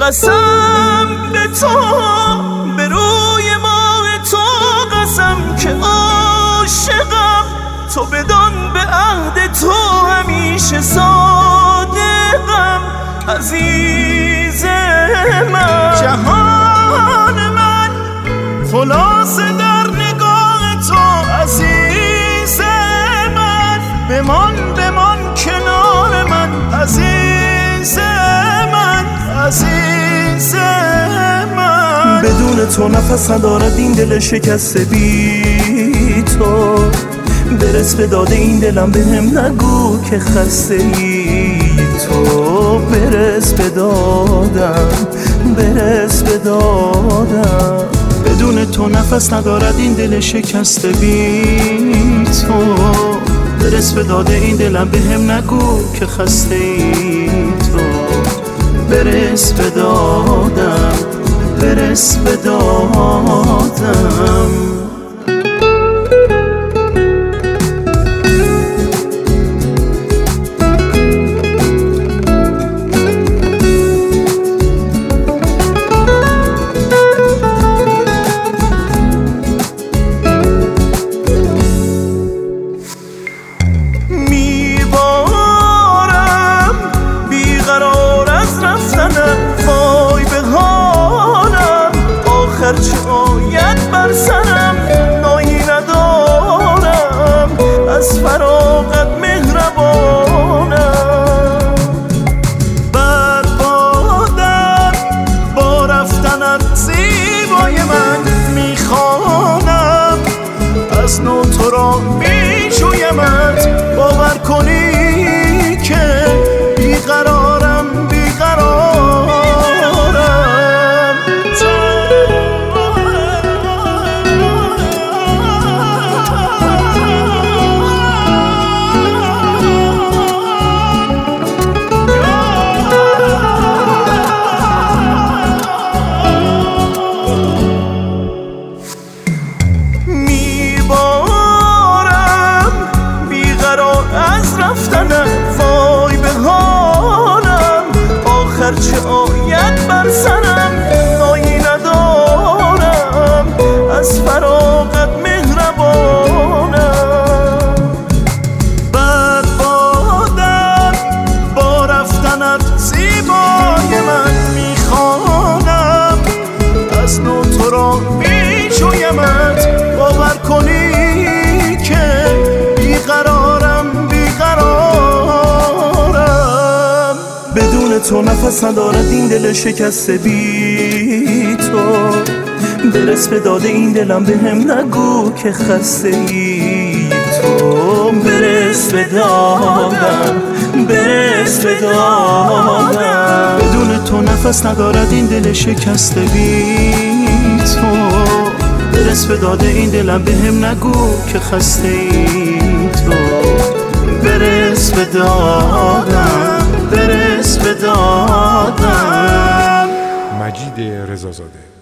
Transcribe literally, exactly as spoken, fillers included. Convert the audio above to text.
قسم به تو، به روی ماه تو قسم که عاشقم، تو بدان به عهد تو همیشه صادقم. عزیز من، جهان من خلاصه در نگاه تو. عزیز من، بمان بمان کنار من. عزیز من، عزیز من، بدون تو نفس ندارد این دل شکسته بی تو. برس به داده این دلم، به هم نگو که خسته ای تو. برس به دادم، برس به دادم، بدون تو نفس ندارد این دل شکسته بی تو. برس به داده این دلم، به هم نگو که خسته ای تو. برس به دادم، برس به دادم. چه آید بر سرم نایی ندارم، از فراغت مهربانم. بر بادم با رفتنت زیبای من میخوانم، از نو تو را میجویمت. باور کنی که بیقرارم، بیقرارم. وای به حالم، آخر چه آید بر سرم نایی ندارم، از فراغت مهربانم. بد بادم با رفتنت زیبای من میخوانم، از نو تو را میجویمت. باور کنی که بیقرارم، بدون تو نفس ندارد این دل شکسته بی تو. برس به داده این دلم، به هم نگو که خسته ای تو. برس به دادم، برس به دادم، بدون تو نفس ندارد این دل شکسته بی تو. برس به داده این دلم، به هم نگو که خسته ای تو. برس به دادم، برس به دادم. مجید رضازاده.